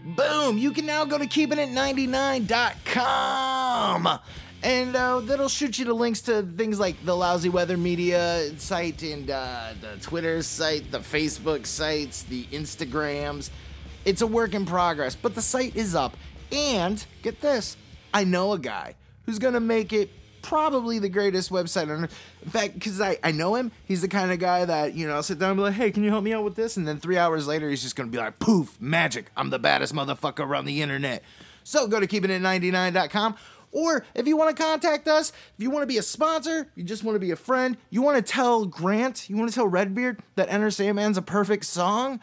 Boom! You can now go to keepingit99.com. And that'll shoot you to links to things like the Lousy Weather Media site and the Twitter site, the Facebook sites, the Instagrams. It's a work in progress, but the site is up. And, get this, I know a guy who's going to make it probably the greatest website on earth. In fact, because I know him, he's the kind of guy that, I'll sit down and be like, hey, can you help me out with this? And then 3 hours later, he's just going to be like, poof, magic. I'm the baddest motherfucker around the internet. So go to keepingit99.com. Or if you want to contact us, if you want to be a sponsor, you just want to be a friend, you want to tell Grant, you want to tell Redbeard that Enter Sandman's a perfect song,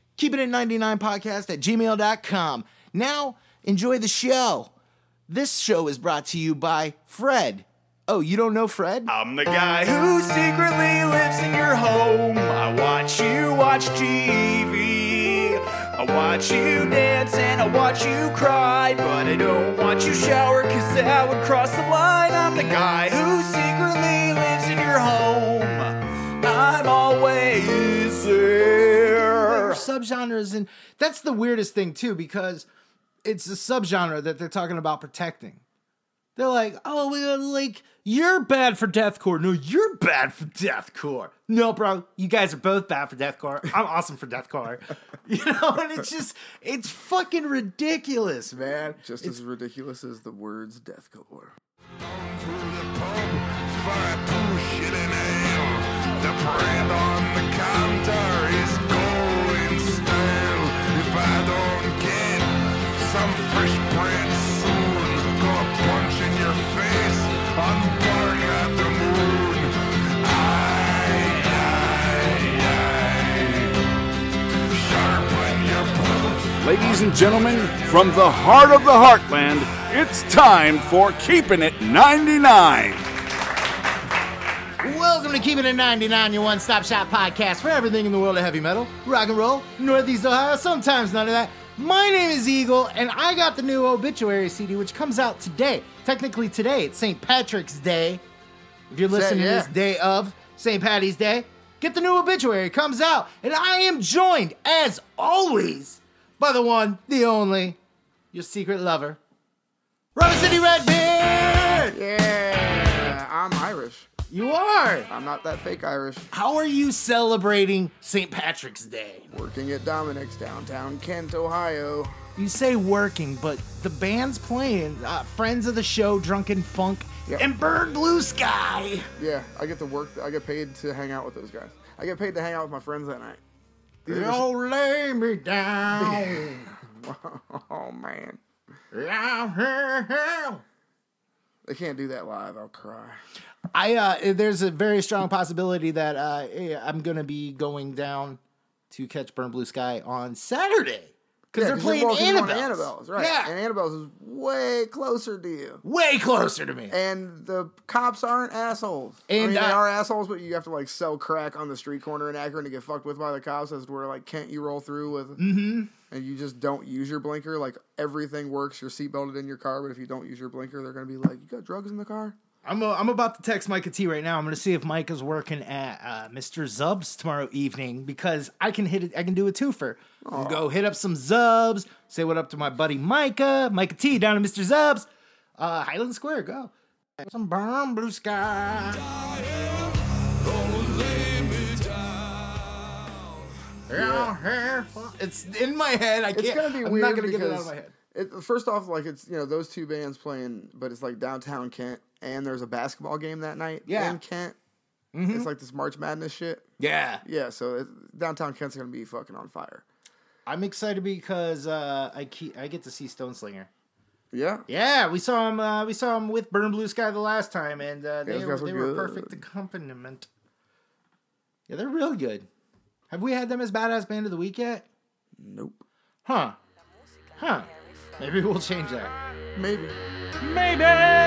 keepingit99podcast@gmail.com. Now, enjoy the show. This show is brought to you by Fred. Oh, you don't know Fred? I'm the guy who secretly lives in your home. I watch you watch TV. I watch you dance and I watch you cry, but I don't watch you shower cause that would cross the line. I'm the guy who secretly lives in your home. I'm always there. Subgenres, and that's the weirdest thing too, because it's a subgenre that they're talking about protecting. They're like, oh, you're bad for deathcore. No, you're bad for deathcore. No, bro, you guys are both bad for deathcore. I'm awesome for deathcore. And it's fucking ridiculous, man. Just as ridiculous as the words deathcore. Down to the pub, 5 shit in ale. The brand on the counter is going stale. If I don't get some fresh bread soon, go punch in your face on Bark at the Moon. Sharpen your pulse. Ladies and gentlemen, from the heart of the heartland, it's time for Keeping It 99. Welcome to Keeping It 99, your one-stop shop podcast for everything in the world of heavy metal, rock and roll, Northeast Ohio, sometimes none of that. My name is Eagle, and I got the new Obituary CD, which comes out today. Technically today, it's St. Patrick's Day. If you're listening to this day of St. Patty's Day, get the new Obituary. It comes out, and I am joined, as always, by the one, the only, your secret lover, Rubber City Redbeard! Yeah, I'm Irish. You are! I'm not that fake Irish. How are you celebrating St. Patrick's Day? Working at Dominic's downtown Kent, Ohio. You say working, but the band's playing. Friends of the show, Drunken Funk, and Burn Blue Sky. Yeah, I get to work. I get paid to hang out with those guys. I get paid to hang out with my friends that night. Don't lay me down. Oh, man. Yeah. They can't do that live. I'll cry. There's a very strong possibility that I'm going to be going down to catch Burn Blue Sky on Saturday. Because they're playing Annabelle's. Right. Yeah. And Annabelle's is way closer to you. Way closer to me. And the cops aren't assholes. And they are assholes, but you have to, sell crack on the street corner in Akron to get fucked with by the cops, as where, Kent you roll through with. Mm-hmm. And you just don't use your blinker. Everything works. You're seatbelted in your car, but if you don't use your blinker, they're going to be like, you got drugs in the car? I'm about to text Micah T right now. I'm going to see if Micah's working at Mr. Zub's tomorrow evening, because I can do a twofer. I'll go hit up some Zubs, say what up to my buddy Micah T down at Mr. Zub's. Highland Square, go. Some Burn Blue Sky. It's in my head. It's going to be weird. I'm not going to get it out of my head. First off, it's those two bands playing, but it's downtown Kent, and there's a basketball game that night in Kent. Mm-hmm. It's this March Madness shit. Yeah. Yeah, so downtown Kent's going to be fucking on fire. I'm excited because I get to see Stone Slinger. Yeah. Yeah, we saw him with Burn Blue Sky the last time, and they were a perfect accompaniment. Yeah, they're real good. Have we had them as Badass Band of the Week yet? Nope. Huh. Maybe we'll change that. Maybe. Baby,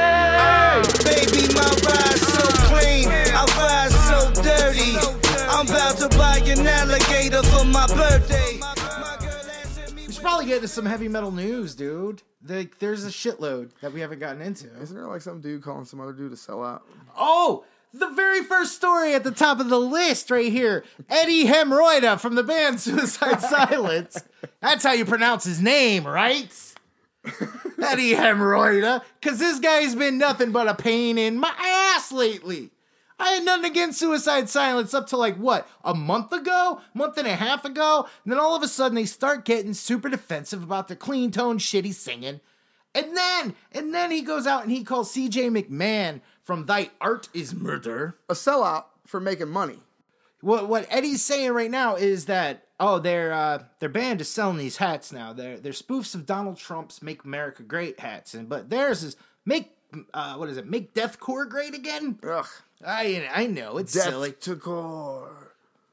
my ride's so clean, I ride so dirty. I'm about to buy an alligator for my birthday. We should probably get into some heavy metal news, dude. There's a shitload that we haven't gotten into. Isn't there some dude calling some other dude to sell out? Oh, the very first story at the top of the list right here. Eddie Hemorrhoida from the band Suicide Silence. That's how you pronounce his name, right? Eddie Hemorrhoida. Because this guy's been nothing but a pain in my ass lately. I had nothing against Suicide Silence up to a month and a half ago. And then all of a sudden they start getting super defensive about the clean tone shitty singing. And then he goes out and he calls CJ McMahon from Thy Art Is Murder a sellout for making money. What Eddie's saying right now is that their band is selling these hats now. They're spoofs of Donald Trump's "Make America Great" hats, but theirs is make deathcore great again. Ugh, I know it's death silly. to core.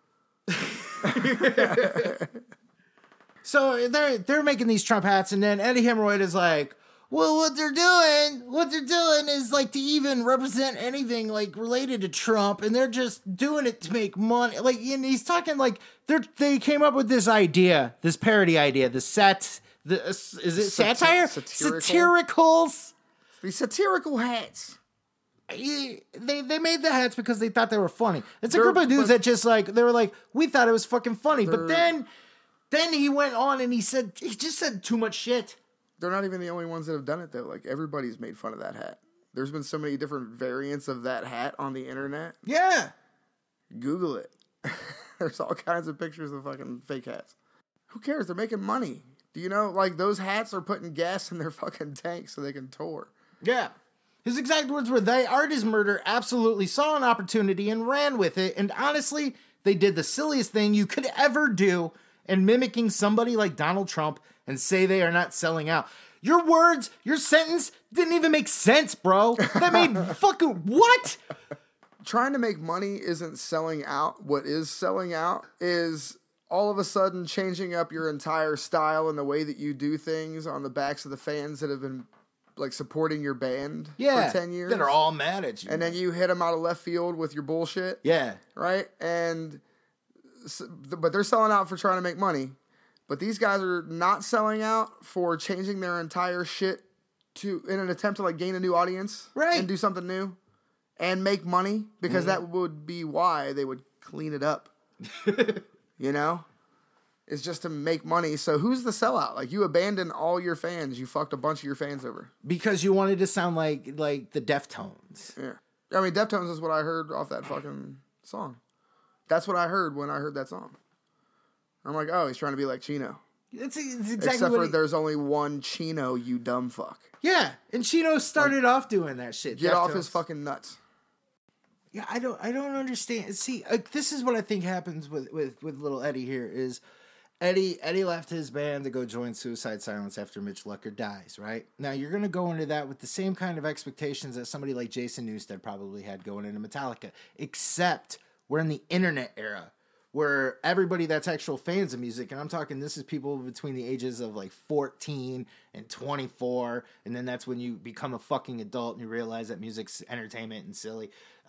So they're making these Trump hats, and then Eddie Hemorrhoid is like, well, what they're doing is to even represent anything related to Trump, and they're just doing it to make money. And he's talking they came up with this idea, this parody idea, is it satire? Satiricals. These satirical hats. They made the hats because they thought they were funny. It's a group of dudes that just they were like, we thought it was fucking funny, but then he went on and he just said too much shit. They're not even the only ones that have done it, though. Everybody's made fun of that hat. There's been so many different variants of that hat on the internet. Yeah. Google it. There's all kinds of pictures of fucking fake hats. Who cares? They're making money. Do you know, those hats are putting gas in their fucking tanks so they can tour. Yeah. His exact words were, "Thy Art Is Murder absolutely saw an opportunity and ran with it. And honestly, they did the silliest thing you could ever do in mimicking somebody like Donald Trump and say they are not selling out." Your words, your sentence didn't even make sense, bro. That made fucking what? Trying to make money isn't selling out. What is selling out is all of a sudden changing up your entire style and the way that you do things on the backs of the fans that have been supporting your band for 10 years. That are all mad at you. And then you hit them out of left field with your bullshit. Yeah. Right? But they're selling out for trying to make money. But these guys are not selling out for changing their entire shit in an attempt to gain a new audience. Right. And do something new. And make money. Because that would be why they would clean it up. You know? It's just to make money. So who's the sellout? You abandoned all your fans. You fucked a bunch of your fans over. Because you wanted to sound like the Deftones. Yeah. I mean, Deftones is what I heard off that fucking song. That's what I heard when I heard that song. I'm like, oh, he's trying to be like Chino. It's exactly Except what for there's only one Chino, you dumb fuck. Yeah, and Chino started off doing that shit. Get Deftones. off his fucking nuts. Yeah, I don't understand. See, this is what I think happens with little Eddie here is Eddie left his band to go join Suicide Silence after Mitch Lucker dies, right? Now, you're going to go into that with the same kind of expectations that somebody like Jason Newsted probably had going into Metallica, except we're in the internet era where everybody that's actual fans of music, and I'm talking this is people between the ages of 14 and 24, and then that's when you become a fucking adult and you realize that music's entertainment and silly.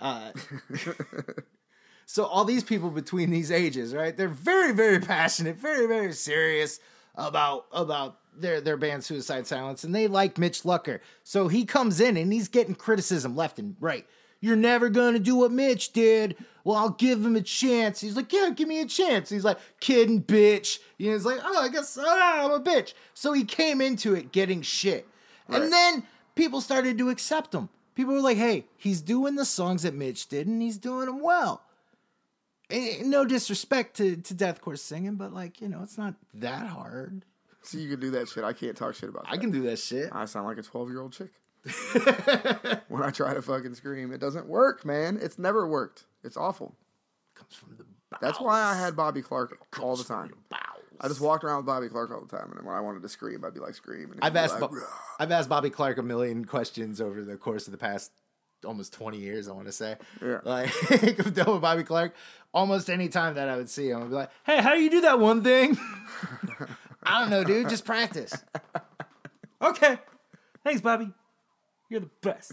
So all these people between these ages, right? They're very, very passionate, very, very serious about their band Suicide Silence, and they like Mitch Lucker. So he comes in and he's getting criticism left and right. You're never gonna do what Mitch did. Well, I'll give him a chance. He's like, yeah, give me a chance. He's like, kidding, bitch. You know, he's like, oh, I guess I'm a bitch. So he came into it getting shit. Right. And then people started to accept him. People were like, hey, he's doing the songs that Mitch did, and he's doing them well. And no disrespect to deathcore singing, but it's not that hard. See, you can do that shit. I can't talk shit about that. I can do that shit. I sound like a 12-year-old chick. When I try to fucking scream, it doesn't work, man. It's never worked. It's awful. Comes from the bowels. That's why I had Bobby Clark all the time. I just walked around with Bobby Clark all the time, and when I wanted to scream, I'd be like, scream. And I've asked Bobby Clark a million questions over the course of the past almost 20 years, I want to say. Yeah. I'm done with Bobby Clark. Almost any time that I would see him, I'd be like, hey, how do you do that one thing? I don't know, dude. Just practice. Okay. Thanks, Bobby. You're the best.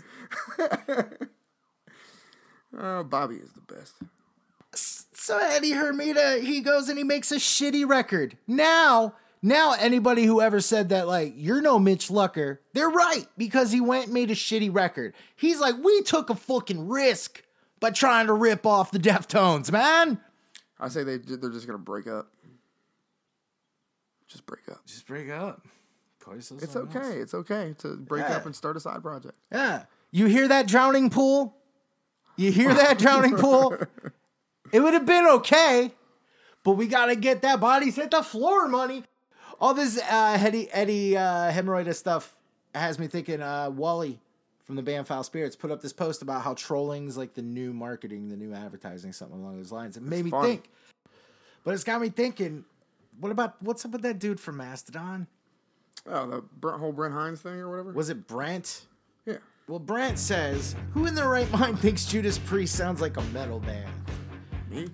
Bobby is the best. So Eddie Hermida, he goes and he makes a shitty record. Now anybody who ever said that, you're no Mitch Lucker, they're right, because he went and made a shitty record. He's like, we took a fucking risk by trying to rip off the Deftones, man. I say they're just gonna break up. Just break up. Just break up. It's okay. It's okay to break up and start a side project. Yeah. You hear that drowning pool? You hear that drowning pool? It would have been okay, but we got to get that bodies hit the floor money. All this Eddie hemorrhoid stuff has me thinking Wally from the band Foul Spirits put up this post about how trolling's like the new marketing, the new advertising, something along those lines. It made me think. But it's got me thinking, what's up with that dude from Mastodon? Oh, the whole Brent Hines thing or whatever? Was it Brent? Yeah. Well, Brent says, who in their right mind thinks Judas Priest sounds like a metal band? Me?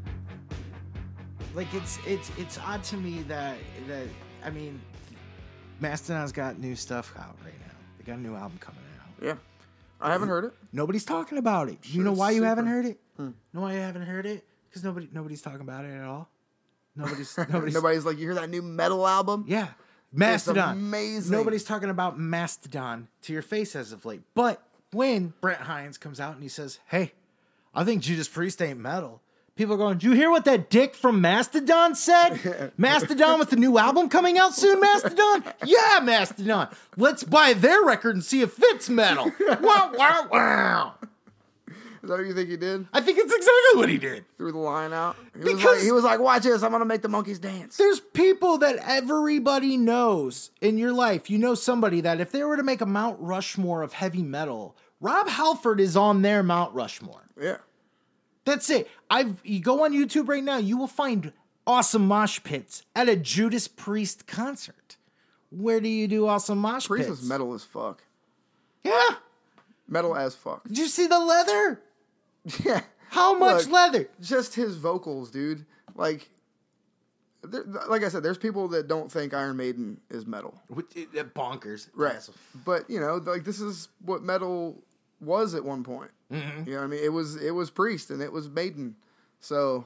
Like, it's odd to me that I mean, Mastodon's got new stuff out right now. They got a new album coming out. Yeah. I haven't heard it. Nobody's talking about it. You know why you haven't heard it? Know why you haven't heard it? Because nobody's talking about it at all. Nobody's like, you hear that new metal album? Yeah. Mastodon. It's amazing. Nobody's talking about Mastodon to your face as of late. But when Brent Hines comes out and he says, hey, I think Judas Priest ain't metal, people are going, do you hear what that dick from Mastodon said? Mastodon with the new album coming out soon, Mastodon? Yeah, Mastodon. Let's buy their record and see if it's metal. Wow, wow, wow. Is that what you think he did? I think it's exactly what he did. Threw the line out? Because he was like, watch this, I'm going to make the monkeys dance. There's people that everybody knows in your life. You know somebody that if they were to make a Mount Rushmore of heavy metal, Rob Halford is on their Mount Rushmore. Yeah. That's it. You go on YouTube right now, you will find awesome mosh pits at a Judas Priest concert. Where do you do awesome mosh pits? Priest is metal as fuck. Yeah. Metal as fuck. Did you see the leather? Yeah. How much leather? Just his vocals, dude. Like I said, there's people that don't think Iron Maiden is metal. Bonkers. Right. But, you know, like this is what metal was at one point. Mm-hmm. You know what I mean? It was Priest and it was Maiden. So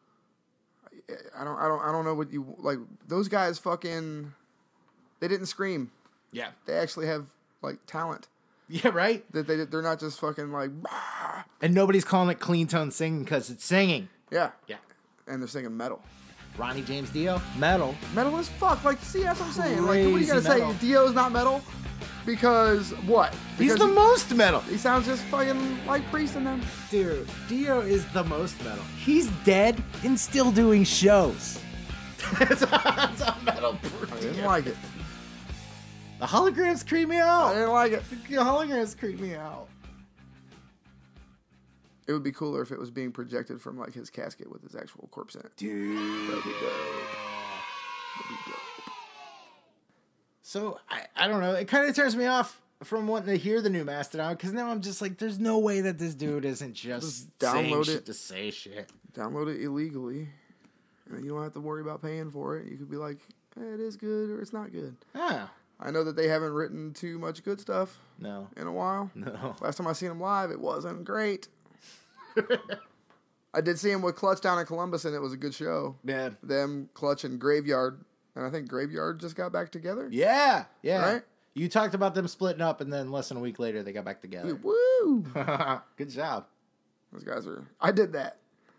I don't know what you like. Those guys fucking, they didn't scream. Yeah. They actually have like talent. Yeah, right? That they're not just fucking like, bah! And nobody's calling it clean tone singing because it's singing. Yeah. Yeah. And they're singing metal. Ronnie James Dio, metal. Metal as fuck. Like, see, that's what I'm saying. Like, Crazy what are you going to say? Dio's not metal? Because what? He's the most metal. He sounds just fucking like Priest in them. Dude, Dio is the most metal. He's dead and still doing shows. That's how metal. I didn't like it. The holograms creep me out. I didn't like it. The holograms creep me out. It would be cooler if it was being projected from like his casket with his actual corpse in it. Dude. That'd be dope. That'd be dope. So, I don't know. It kind of turns me off from wanting to hear the new Mastodon because now I'm just like, there's no way that this dude isn't just download saying it shit to say shit. Download it illegally. And you don't have to worry about paying for it. You could be like, hey, it is good or it's not good. Ah. I know that they haven't written too much good stuff in a while. No. Last time I seen them live, it wasn't great. I did see him with Clutch down in Columbus, and it was a good show. Yeah. Them, Clutch, and Graveyard. And I think Graveyard just got back together. Yeah. Right? You talked about them splitting up, and then less than a week later, they got back together. Woo! Good job. Those guys are... I did that.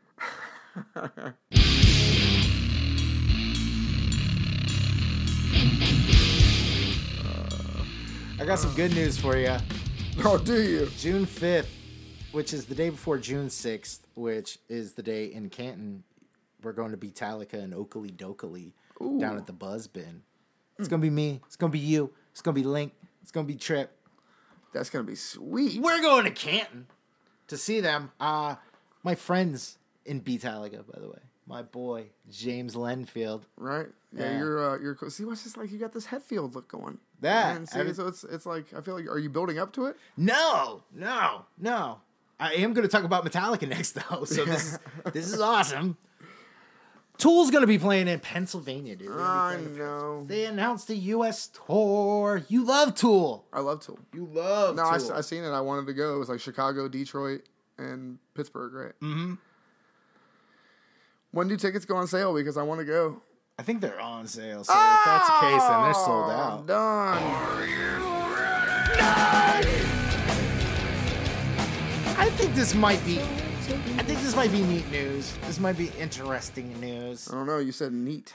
I got some good news for you. Oh, do you? June 5th, which is the day before June 6th, which is the day in Canton, we're going to Beatallica and Oakley Dokley down at the Buzz Bin. It's going to be me. It's going to be you. It's going to be Link. It's going to be Trip. That's going to be sweet. We're going to Canton to see them. My friends in Beatallica, by the way. My boy, James Lenfield. Right? Yeah, you're cool. See, what's just like, you got this Hetfield look going. That. And see, so it's like, I feel like, are you building up to it? No. I am going to talk about Metallica next, though. So this is awesome. Tool's going to be playing in Pennsylvania, dude. I know. They announced a U.S. tour. You love Tool. I love Tool. You love Tool. No, I seen it. I wanted to go. It was like Chicago, Detroit, and Pittsburgh, right? Mm-hmm. When do tickets go on sale? Because I want to go. I think they're on sale. So if that's the case, then they're sold out. Done. Are you ready? I think this might be neat news. This might be interesting news. I don't know. You said neat.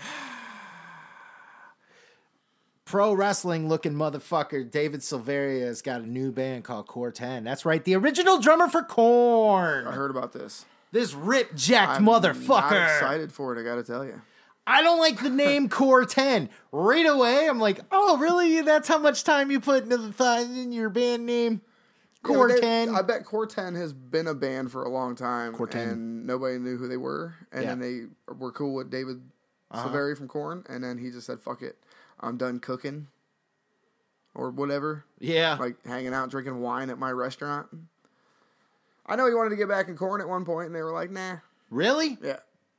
Pro wrestling looking motherfucker David Silveria has got a new band called Core 10. That's right, the original drummer for Korn. I heard about this. This rip-jacked I'm motherfucker. not excited for it, I gotta tell you. I don't like the name Core 10. Right away, I'm like, oh, really? That's how much time you put into the thought in your band name? Core 10. I bet Core 10 has been a band for a long time. Core 10. And nobody knew who they were. And Yeah. then they were cool with David Silveri from Korn. And then he just said, fuck it. I'm done cooking. Or whatever. Yeah. Like hanging out, drinking wine at my restaurant. I know he wanted to get back in Korn at one point. And they were like, nah. Really? Yeah.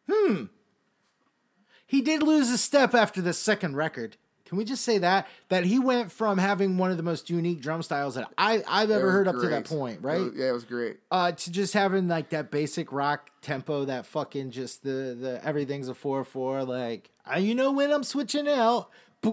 He did lose a step after the second record. Can we just say that? That he went from having one of the most unique drum styles that I've ever heard up to that point, right? It was great. To just having like that basic rock tempo, that fucking just the everything's a 4/4, like, you know when I'm switching out.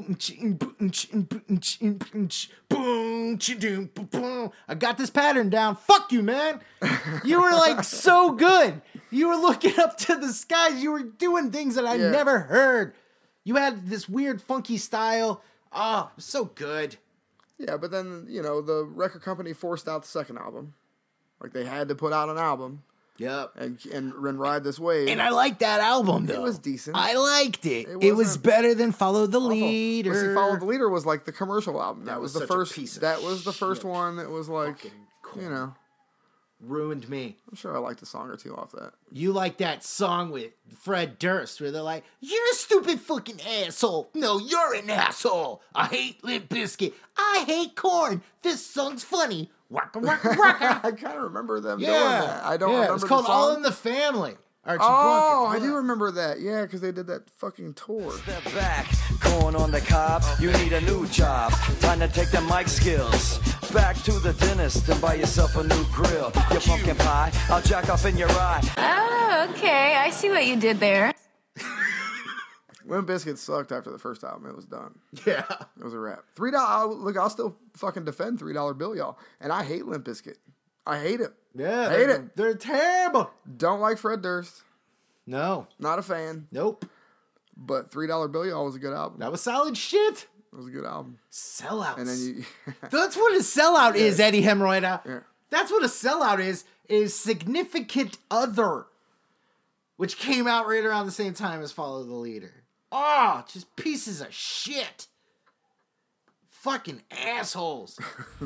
I got this pattern down. Fuck you, man. You were like so good. You were looking up to the skies. You were doing things that I never heard. You had this weird funky style. Oh, so good. Yeah, but then, the record company forced out the second album. Like, they had to put out an album. Yep. And ride this wave. And I liked that album, though. It was decent. I liked it. It was better than Follow the Leader. But see, Follow the Leader was like the commercial album. That was the was such a first. piece of That was the first shit. one that was like, Ruined me. I'm sure I liked a song or two off that. You like that song with Fred Durst where they're like, you're a stupid fucking asshole. No, you're an asshole. I hate Limp Bizkit. I hate Korn. This song's funny. Waka waka waka. I kind of remember them doing that. I don't remember it's called the song. All in the Family. Archie Oh, Bunker. I do remember that. Yeah, because they did that fucking tour. Step back, corn on the cob, you need a new job. Time to take the mic skills back to the dentist and buy yourself a new grill. Your pumpkin pie, I'll jack off in your eye. Oh, okay. I see what you did there. Limp Bizkit sucked after the first album. It was done. Yeah. It was a wrap. $3. Look, I'll still fucking defend $3 Bill, y'all. And I hate Limp Bizkit. I hate it. Yeah. Hate it. They're terrible. Don't like Fred Durst. No. Not a fan. Nope. But $3 Bill, y'all was a good album. That was solid shit. It was a good album. Sellouts. And then you... That's what a sellout is, Eddie Hemorrhoida. Yeah. That's what a sellout is Significant Other, which came out right around the same time as Follow the Leader. Oh, just pieces of shit. Fucking assholes.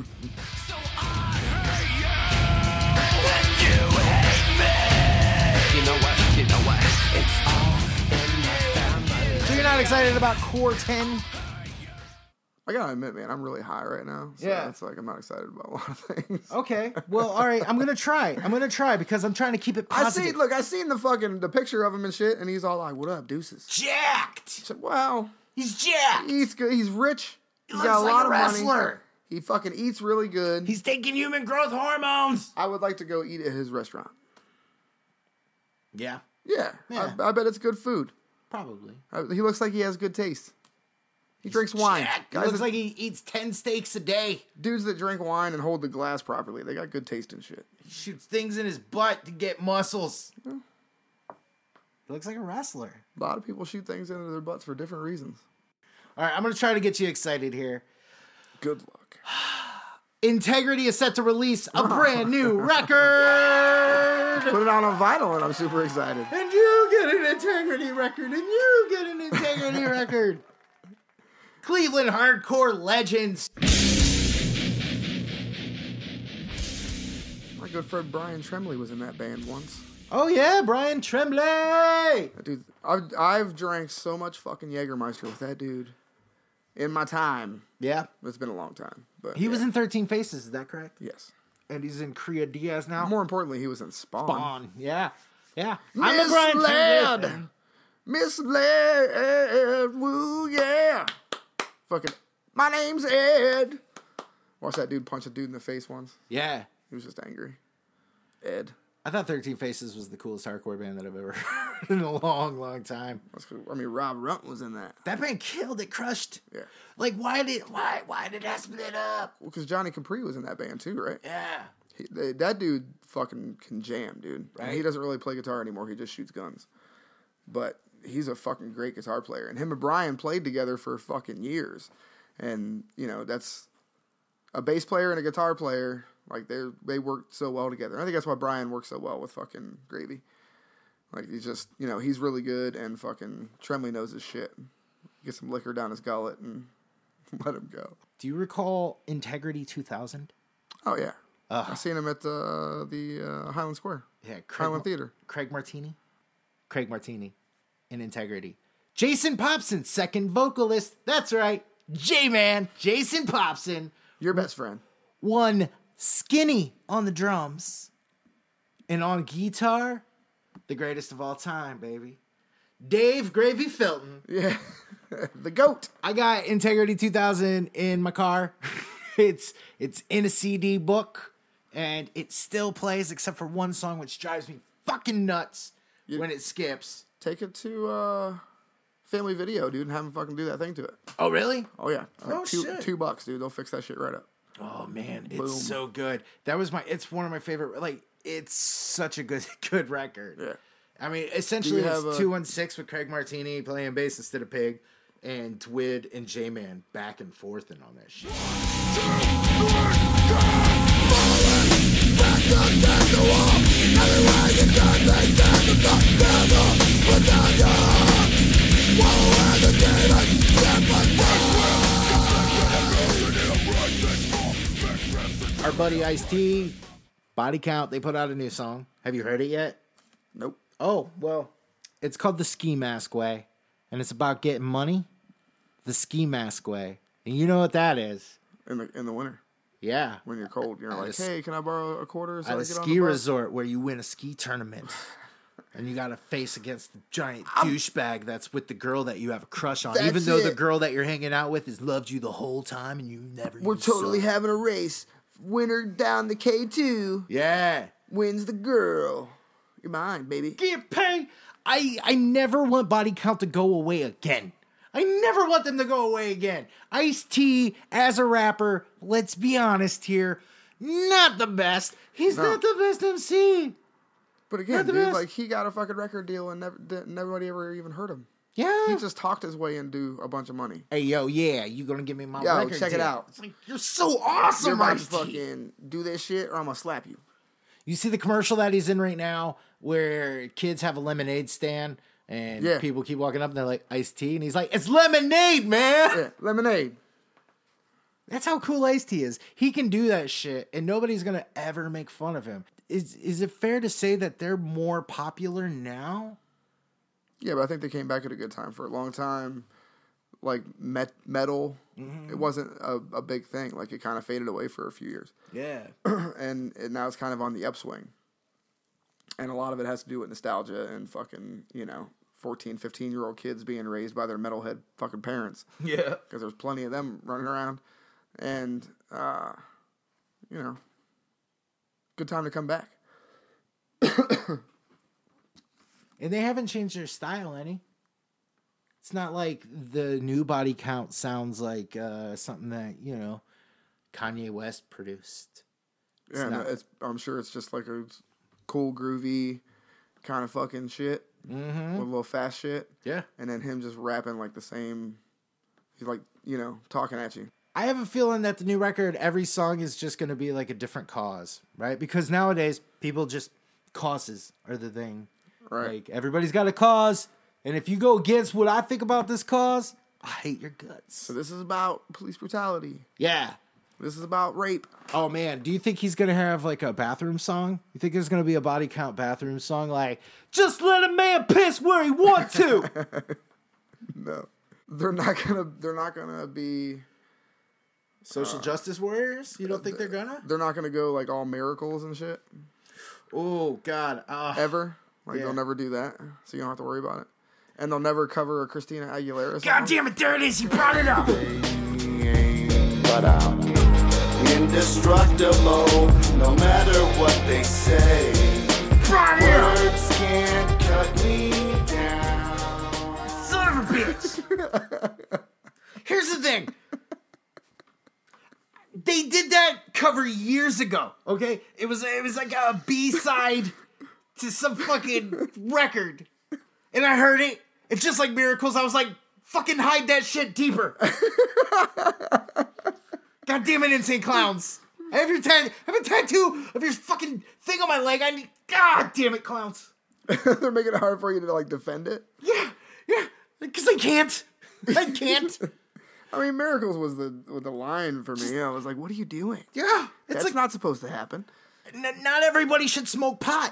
So you're not excited about Core 10? I gotta admit, man, I'm really high right now. So Yeah. it's like I'm not excited about a lot of things. Okay. Well, all right. I'm gonna try because I'm trying to keep it positive. I seen the picture of him and shit, and he's all like, "What up, deuces?" Jacked. I said, "Wow, He's jacked. he's good. He's rich. He's Looks got a like lot a of wrestler. money. He fucking eats really good. He's taking human growth hormones. I would like to go eat at his restaurant. Yeah, Yeah, Yeah. I bet it's good food. probably. He looks like he has good taste. He drinks wine. Jacked. He Guys, looks like he eats 10 steaks a day. dudes that drink wine and hold the glass properly, they got good taste and shit. He shoots things in his butt to get muscles. He looks like a wrestler. A lot of people shoot things into their butts for different reasons. All right, I'm going to try to get you excited here. Good luck. Integrity is set to release a brand new record. Put it on a vinyl, and I'm super excited. And you get an Integrity record. And you get an Integrity record. Cleveland hardcore legends. My good friend Brian Tremblay was in that band once. Oh, yeah, Brian Tremblay. That dude, I've drank so much fucking Jägermeister with that dude in my time. Yeah. It's been a long time. But He was yeah. in 13 Faces, is that correct? Yes. And he's in Korea Diaz now? More importantly, he was in Spawn. Spawn. Yeah. Yeah. I'm a Brian Tremblay fan. Misled. Woo, yeah. Fucking, my name's Ed. Watch that dude punch a dude in the face once. Yeah. He was just angry. Ed. I thought 13 Faces was the coolest hardcore band that I've ever heard in a long, long time. That's cool. I mean, Rob Runt was in that. That band killed it, crushed. Yeah. Like, why did that split up? Well, because Johnny Capri was in that band too, right? Yeah. That dude fucking can jam, dude. Right. And he doesn't really play guitar anymore. He just shoots guns. But he's a fucking great guitar player. And him and Brian played together for fucking years. And, you know, that's a bass player and a guitar player. Like, they worked so well together. And I think that's why Brian works so well with fucking Gravy. Like, he's just, you know, he's really good, and fucking Tremley knows his shit. Get some liquor down his gullet and let him go. Do you recall Integrity 2000? Oh, yeah. I seen him at the Highland Square. Yeah, Highland Theater. Craig Martini in Integrity. Jason Popson, second vocalist. That's right. J-Man, Jason Popson. Your best friend. One Skinny on the drums. And on guitar, the greatest of all time, baby. Dave Gravy Filton. Yeah. The GOAT. I got Integrity 2000 in my car. It's in a CD book, and it still plays except for one song, which drives me fucking nuts when it skips. Take it to Family Video, dude, and have them fucking do that thing to it. Oh, really? Oh, yeah. Oh, shit. $2, dude. They'll fix that shit right up. Oh, man. It's Boom. so good. It's one of my favorite, like, it's such a good record. Yeah. I mean, essentially, Do you it's have 216 with Craig Martini playing bass instead of Pig, and Dwid and J-Man back and forth and on that shit. Our buddy Ice-T, Body Count, they put out a new song. Have you heard it yet? Nope. Oh, well, it's called The Ski Mask Way, and it's about getting money the ski mask way. And you know what that is. In the winter. Yeah. When you're cold, you're At like, a hey, can I borrow a quarter so At I a get on ski the bus? resort where you win a ski tournament. And you got to face against the giant douchebag that's with the girl that you have a crush on. That's Even though the it. girl that you're hanging out with has loved you the whole time and you never We're even totally saw. having a race. Winner down the K2 Yeah. wins the girl. You're mine, baby. Get paid. I never want Body Count to go away again. I never want them to go away again. Ice-T, as a rapper, let's be honest here, not the best. He's No. not the best MC. But again, Not the dude, best. like, he got a fucking record deal and nobody ever even heard him. Yeah. He just talked his way into a bunch of money. Hey, yo, yeah, you gonna give me my Yo, record check it deal. out. It's like, you're so awesome, You're about to Ice-T. fucking do this shit or I'm gonna slap you. You see the commercial that he's in right now where kids have a lemonade stand and Yeah. people keep walking up and they're like, Ice-T? And he's like, it's lemonade, man! Yeah, lemonade. That's how cool Ice-T is. He can do that shit, and nobody's gonna ever make fun of him. Is it fair to say that they're more popular now? Yeah, but I think they came back at a good time. For a long time, like metal, it wasn't a big thing. Like, it kind of faded away for a few years. Yeah. and now it's kind of on the upswing. And a lot of it has to do with nostalgia and fucking, 14, 15-year-old kids being raised by their metalhead fucking parents. Yeah. Because there's plenty of them running around. And, good time to come back. And they haven't changed their style any. It's not like the new Body Count sounds like something that, Kanye West produced. It's Yeah, not. I'm sure it's just like a cool, groovy kind of fucking shit. Mm-hmm. With a little fast shit. Yeah. And then him just rapping like the same, he's like, talking at you. I have a feeling that the new record, every song is just going to be like a different cause, right? Because nowadays, causes are the thing. Right. Like, everybody's got a cause, and if you go against what I think about this cause, I hate your guts. So this is about police brutality. Yeah. This is about rape. Oh, man, do you think he's going to have, like, a bathroom song? You think there's going to be a Body Count bathroom song like, just let a man piss where he wants to? No. They're not gonna be Social justice warriors? You don't think they're gonna? they're not gonna go like all miracles and shit. Oh, God. Ever. Like, Yeah. they'll never do that. So you don't have to worry about it. And they'll never cover a Christina Aguilera song. God damn it, there it is. He brought it up. But I'm indestructible, no matter what they say. Words can't cut me down. Son of a bitch. Here's the thing. They did that cover years ago, okay? It was like a B-side to some fucking record. And I heard it. It's just like Miracles. I was like, fucking hide that shit deeper. God damn it, Insane Clowns. I have a tattoo of your fucking thing on my leg. God damn it, Clowns. They're making it hard for you to like defend it. Yeah. Because I can't. I mean, Miracles was the line for me. I was like, what are you doing? Yeah. That's like, not supposed to happen. Not everybody should smoke pot.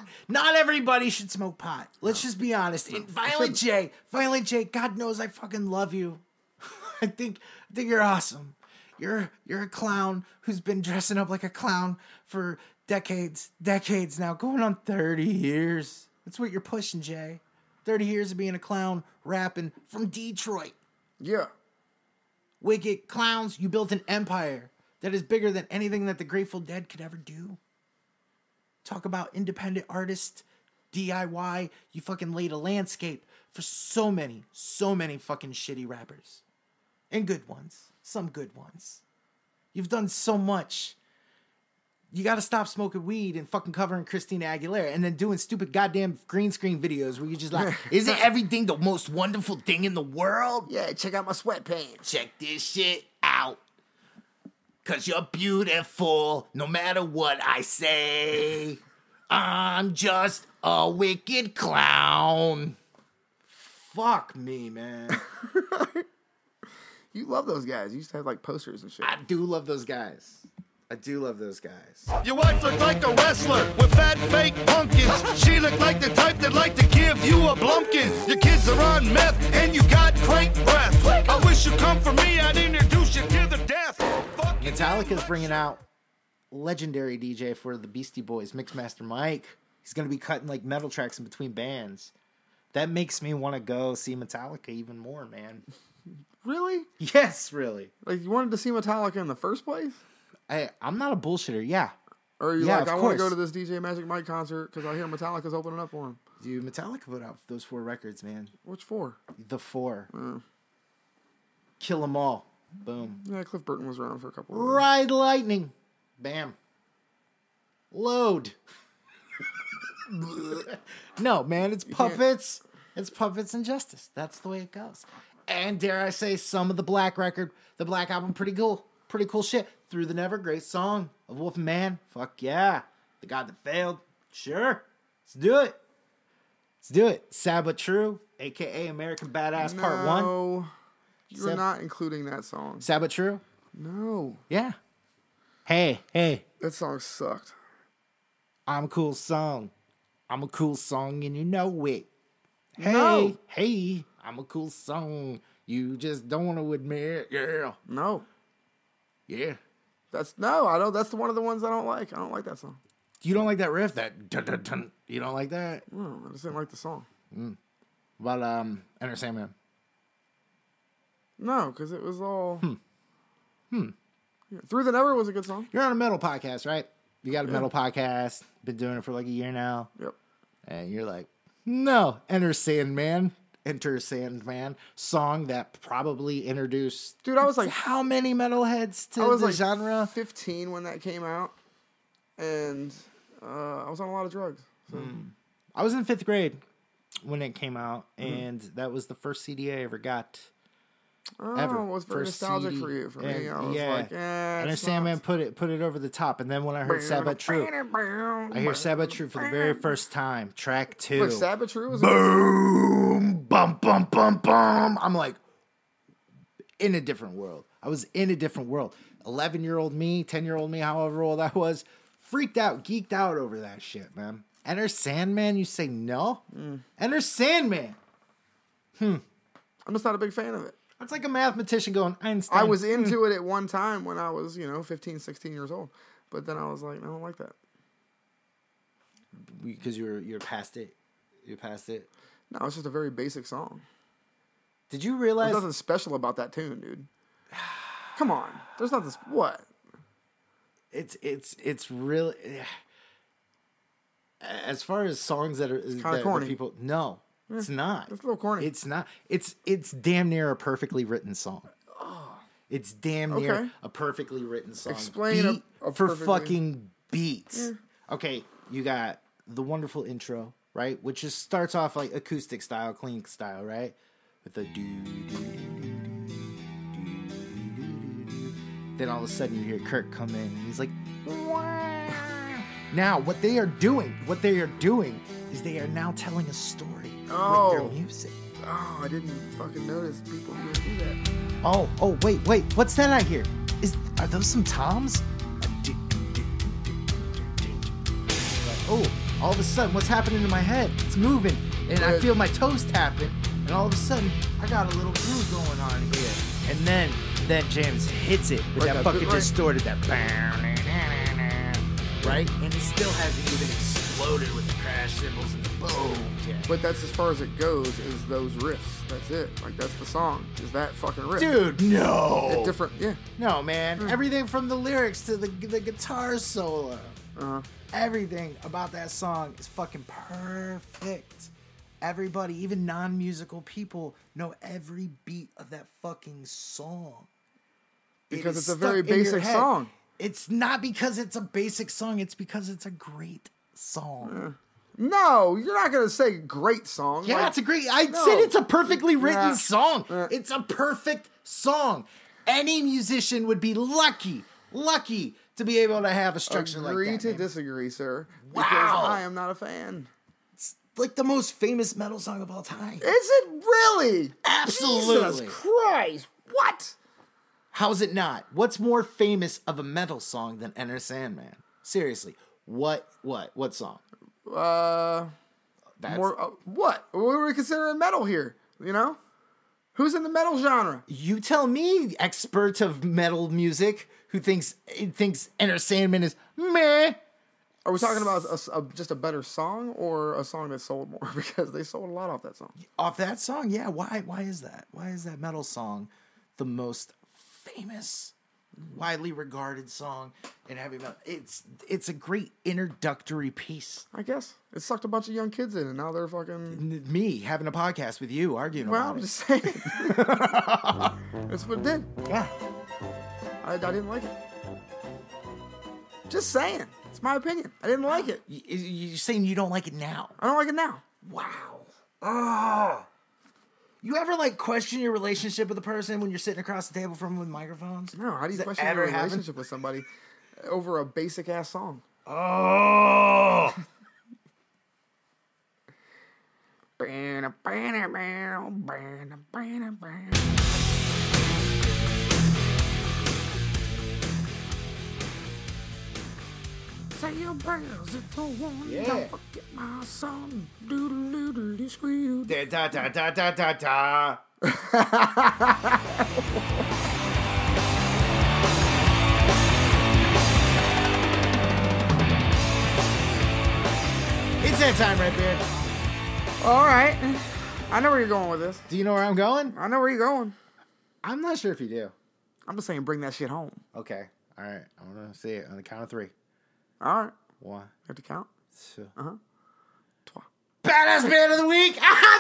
Let's just be honest. And Violent J, God knows I fucking love you. I think you're awesome. You're a clown who's been dressing up like a clown for decades now, going on 30 years. That's what you're pushing, Jay. 30 years of being a clown, rapping from Detroit. Yeah. Wicked clowns, you built an empire that is bigger than anything that the Grateful Dead could ever do. Talk about independent artists, DIY. You fucking laid a landscape for so many fucking shitty rappers. And good ones. Some good ones. You've done so much. You gotta stop smoking weed and fucking covering Christina Aguilera and then doing stupid goddamn green screen videos where you just like, isn't everything the most wonderful thing in the world? Yeah, check out my sweatpants. Check this shit out. 'Cause you're beautiful, no matter what I say. I'm just a wicked clown. Fuck me, man. You love those guys. You used to have like posters and shit. I do love those guys. Your wife looked like a wrestler with fat fake pumpkins. She looked like the type that like to give you a blumpkin. Your kids are on meth and you got crank breath. I wish you'd come for me, I'd introduce you to the death. Metallica's bringing out legendary DJ for the Beastie Boys, Mixmaster Mike. He's going to be cutting like metal tracks in between bands. That makes me want to go see Metallica even more, man. Really? Yes, really. Like, you wanted to see Metallica in the first place? I'm not a bullshitter, yeah. Or are you yeah, like, I course. want to go to this DJ Magic Mike concert because I hear Metallica's opening up for him? Dude, Metallica put out those 4 records, man. Which 4? The 4. Kill 'Em All. Boom. Yeah, Cliff Burton was around for a couple of Ride Lightning. Bam. Load. No, man, it's puppets. It's puppets and justice. That's the way it goes. And dare I say, some of the Black record, the Black album, pretty cool. Pretty cool shit. Through the Never, great song. Of Wolf and Man. Fuck yeah. The God That Failed. Sure. Let's do it. Sad But True, a.k.a. American Badass Part 1. No. You're not including that song. Sad But True? No. Yeah. Hey. That song sucked. I'm a cool song and you know it. No. Hey, I'm a cool song. You just don't want to admit, yeah. No. Yeah. I know that's one of the ones I don't like. I don't like that song. You don't like that riff? That dun, dun, dun. You don't like that? No, I just didn't like the song. But Enter Sandman. No, because it was all. Yeah. Through the Never was a good song. You're on a metal podcast, right? You got a metal podcast. Been doing it for like a year now. Yep. And you're like, no, Enter Sandman song that probably introduced. Dude, I was like, how many metalheads to the like genre? 15 when that came out, and I was on a lot of drugs. So. I was in 5th grade when it came out, and that was the first CD I ever got. Ever. It was very First nostalgic CD. for you. For and, me, I was like, Enter Sandman put it over the top, and then when I heard Sad But True, I hear Sad But True for the very first time. Track 2. Like Sad But True was boom, bum, bum, bum, bum. I'm like, in a different world. I was in a different world. 11-year-old me, 10-year-old me, however old I was, freaked out, geeked out over that shit, man. Enter Sandman, you say no? Enter Sandman. I'm just not a big fan of it. That's like a mathematician going, Einstein. I was into it at one time when I was, 15, 16 years old. But then I was like, I don't like that. Because you're past it. You're past it. No, it's just a very basic song. Did you realize? There's nothing special about that tune, dude. Come on. There's nothing. What? It's really. As far as songs that are kind of corny. People, no, it's not. It's a little corny. It's not. It's damn near a perfectly written song. It's damn near Okay. a perfectly written song. Explain Beat a for perfectly- fucking beats. Okay, you got the wonderful intro, right? Which just starts off like acoustic style, clean style, right? With the then all of a sudden you hear Kirk come in and he's like, "Wah." Now what they are doing is they are now telling a story with their music. Oh, I didn't fucking notice people were gonna do that. Oh, wait, what's that I hear? Are those some toms? Oh, all of a sudden, what's happening in my head? It's moving, and I feel my toes tapping, and all of a sudden, I got a little groove going on here. And then James hits it with Like that that fucking bit, right? distorted, right? And it still hasn't even exploded with the crash cymbals and the boom. Yeah. But that's as far as it goes, is those riffs. That's it. Like, that's the song. Is that fucking riff. Dude, no. It's different, yeah. No, man. Everything from the lyrics to the guitar solo. Everything about that song is fucking perfect. Everybody, even non-musical people, know every beat of that fucking song. Because It it's is a very stuck in your basic head. song. It's not because it's a basic song. It's because it's a great song. No, you're not gonna say great song. Yeah, Like, it's a great. I no. said it's a perfectly written Nah. song. It's a perfect song. Any musician would be lucky to be able to have a structure Agree like that. to man. disagree, sir. Because Wow. I am not a fan. Like the most famous metal song of all time. Is it really? Absolutely. Jesus Christ. What? How is it not? What's more famous of a metal song than Enter Sandman? Seriously. What song? That's, More what? What are we considering metal here? You know? Who's in the metal genre? You tell me, expert of metal music, who thinks Enter Sandman is meh. Are we talking about just a better song or a song that sold more? Because they sold a lot off that song. Off that song? Yeah, why is that? Why is that metal song the most famous, widely regarded song in heavy metal? It's a great introductory piece. I guess. It sucked a bunch of young kids in and now they're fucking... Me having a podcast with you arguing Well, about I'm it. just saying. That's what it did. Yeah. I didn't like it. Just saying. It's my opinion. I didn't like it. You're saying you don't like it now? I don't like it now. Wow. Oh. You ever like question your relationship with a person when you're sitting across the table from them with microphones? No, how do you Does that question your ever happen? relationship with somebody over a basic ass song? Oh. Say your prayers, it's a one. Yeah. Don't forget my son. Doodle doodle squeal. Da da da da da da da. It's that time, Redbeard. All right. I know where you're going with this. Do you know where I'm going? I know where you're going. I'm not sure if you do. I'm just saying bring that shit home. Okay. All right. I'm gonna say it on the count of 3. All right. 1, Have to count. 2. Trois. Badass band of the week.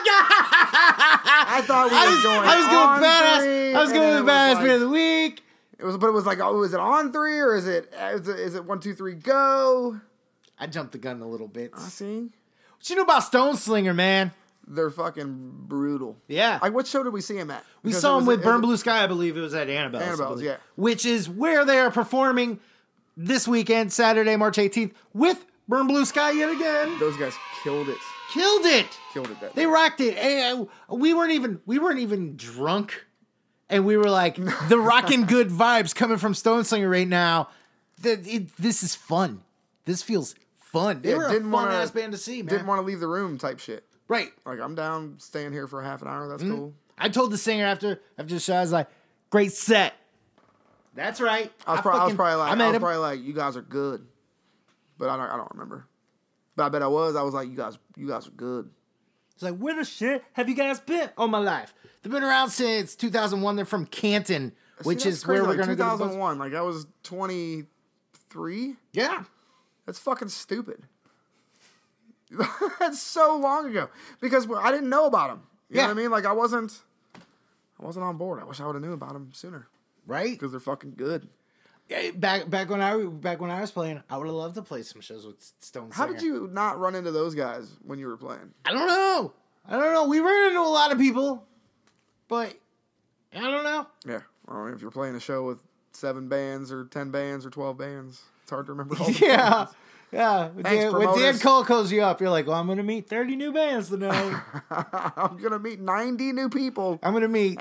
I thought we were going I was going on badass. 3, I was and going then with it badass was band of the week. But it was like, oh, is it on 3 or is it 1, 2, 3, go? I jumped the gun a little bit. I see. What you know about Stone Slinger, man? They're fucking brutal. Yeah. Like, what show did we see him at? We Because saw it him was- with it Burn was- Blue Sky, I believe it was at Annabelle's. I Annabelle's, believe. yeah. Which is where they are performing this weekend, Saturday, March 18th, with Burn Blue Sky yet again. Those guys killed it. Killed it. Killed it. That They day. rocked it. And we weren't even drunk. And we were like, the rockin' good vibes coming from Stone Slinger right now. This is fun. This feels fun. They were a fun-ass band to see, man. Didn't want to leave the room type shit. Right. Like, I'm down staying here for a half an hour. That's Mm-hmm. cool. I told the singer after the show, I was like, great set. That's right. I was probably him. like, you guys are good. But I don't remember. But I bet I was. I was like, you guys are good. It's like, where the shit have you guys been all my life? They've been around since 2001. They're from Canton, which See, is that's crazy. where we're Like, going to go. 2001. Like, I was 23. Yeah. That's fucking stupid. That's so long ago. Because I didn't know about him. You know what I mean? Like, I wasn't on board. I wish I would have knew about him sooner. right? Because they're fucking good. Yeah, back when I was playing, I would have loved to play some shows with Stone Singer. How did you not run into those guys when you were playing? I don't know. We ran into a lot of people, but I don't know. Yeah. Well, if you're playing a show with 7 bands or 10 bands or 12 bands, it's hard to remember all the bands. Yeah. When Dan Cole calls you up, you're like, well, I'm going to meet 30 new bands tonight. I'm going to meet 90 new people. I'm going to meet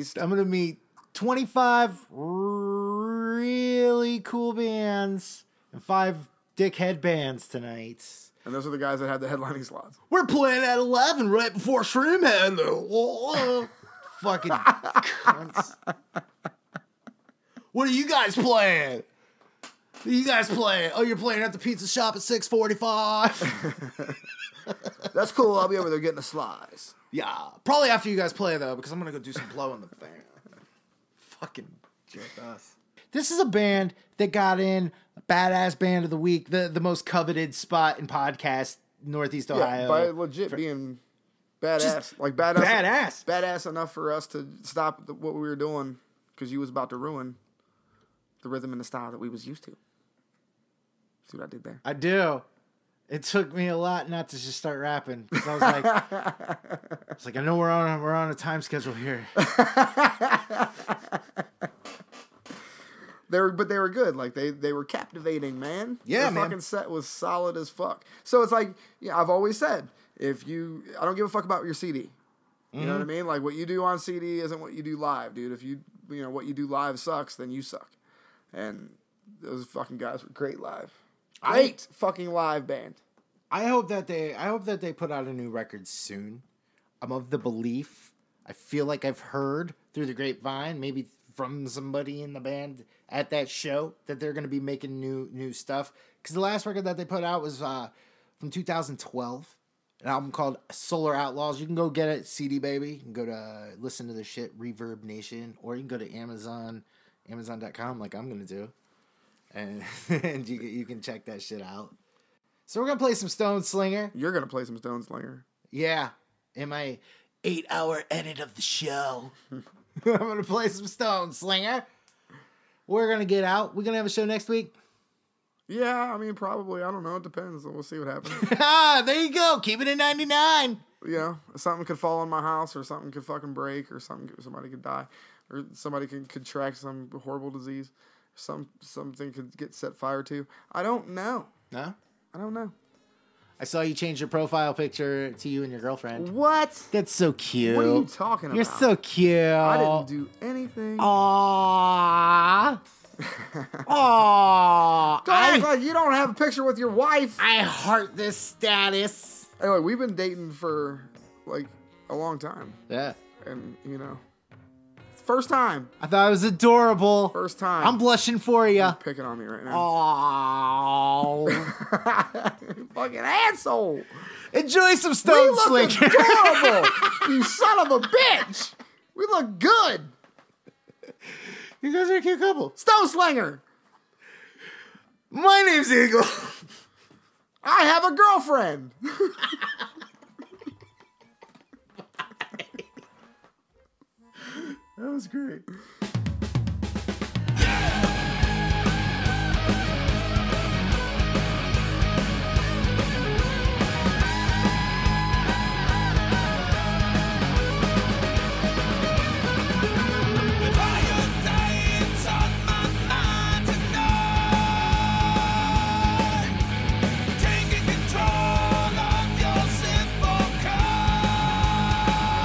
25 really cool bands and 5 dickhead bands tonight. And those are the guys that had the headlining slots. We're playing at 11 right before Shroomhead. Fucking cunts. What are you guys playing? Oh, you're playing at the pizza shop at 6:45. That's cool. I'll be over there getting a slice. Yeah, probably after you guys play though, because I'm gonna go do some blow in the fan. Fucking jerk us. This is a band that got in Badass Band of the Week, the most coveted spot in podcast Northeast Ohio. Yeah, by legit being badass, badass enough for us to stop what we were doing because you was about to ruin the rhythm and the style that we was used to. See what I did there? I do. It took me a lot not to just start rapping because I was like, I know we're on a time schedule here. They were good. Like they were captivating, man. Yeah, the fucking set was solid as fuck. So it's like, yeah, I've always said, I don't give a fuck about your CD. You know what I mean? Like what you do on CD isn't what you do live, dude. If you what you do live sucks, then you suck. And those fucking guys were great live. Great fucking live band. I hope that they put out a new record soon. I'm of the belief. I feel like I've heard through the grapevine, maybe from somebody in the band at that show, that they're going to be making new stuff. Because the last record that they put out was from 2012, an album called Solar Outlaws. You can go get it, CD baby. You can go to listen to the shit, Reverb Nation, or you can go to Amazon.com like I'm going to do. And you can check that shit out. So we're going to play some Stone Slinger. You're going to play some Stone Slinger. Yeah. In my 8-hour edit of the show. I'm going to play some Stone Slinger. We're going to get out. We're going to have a show next week. Yeah, I mean, probably. I don't know. It depends. We'll see what happens. There you go. Keep it at 99. You know, something could fall on my house, or something could fucking break, or somebody could die, or somebody could contract some horrible disease. Something could get set fire to. I don't know. No? I don't know. I saw you change your profile picture to you and your girlfriend. What? That's so cute. What are you talking about? You're so cute. I didn't do anything. Aww. Aww. Don't act like you don't have a picture with your wife. I heart this status. Anyway, we've been dating for like a long time. Yeah. And, first time. I thought it was adorable. First time. I'm blushing for you. You're picking on me right now. Aww. Fucking asshole. Enjoy some Stone Slinger. We look adorable. You son of a bitch. We look good. You guys are a cute couple. Stone Slinger. My name's Eagle. I have a girlfriend. That was great.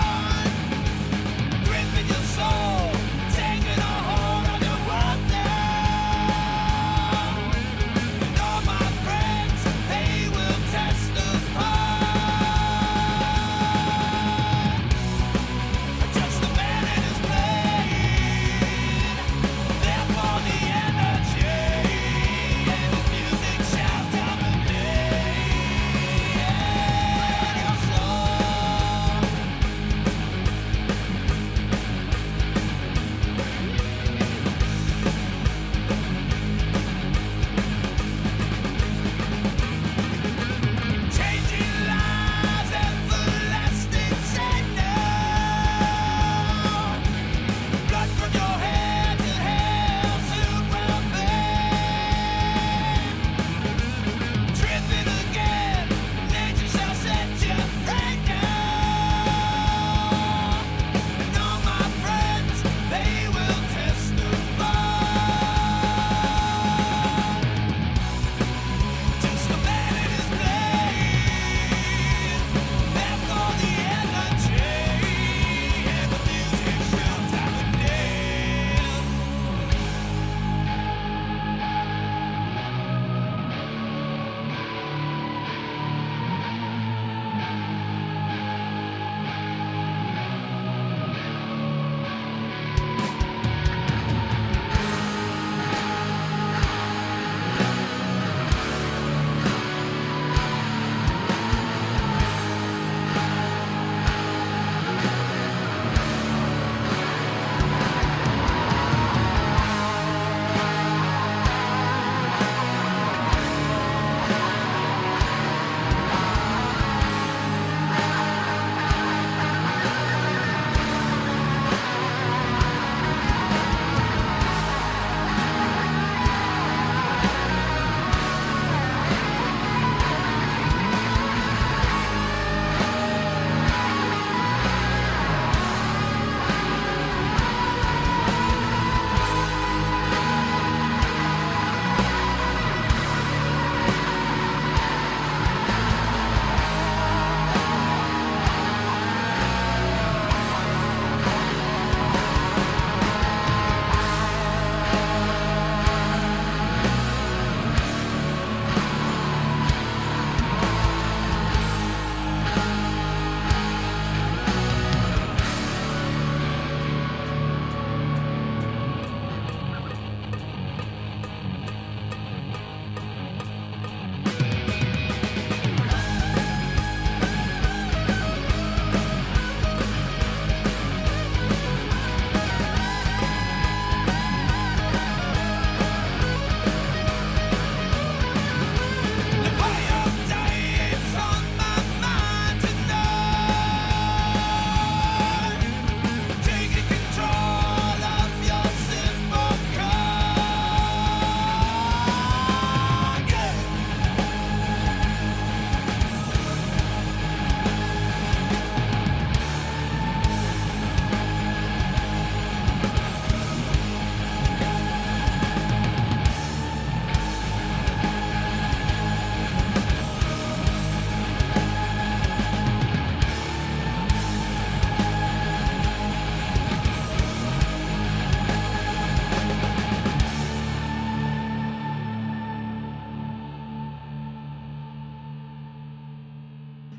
Taking a hold on your world now.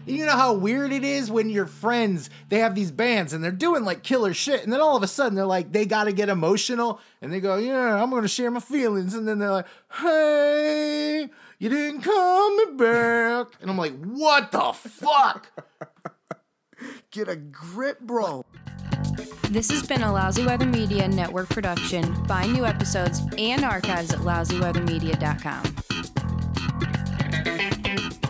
You know how weird it is when your friends, they have these bands and they're doing like killer shit. And then all of a sudden they're like, they got to get emotional. And they go, yeah, I'm going to share my feelings. And then they're like, hey, you didn't call me back. And I'm like, what the fuck? Get a grip, bro. This has been a Lousy Weather Media Network production. Find new episodes and archives at lousyweathermedia.com.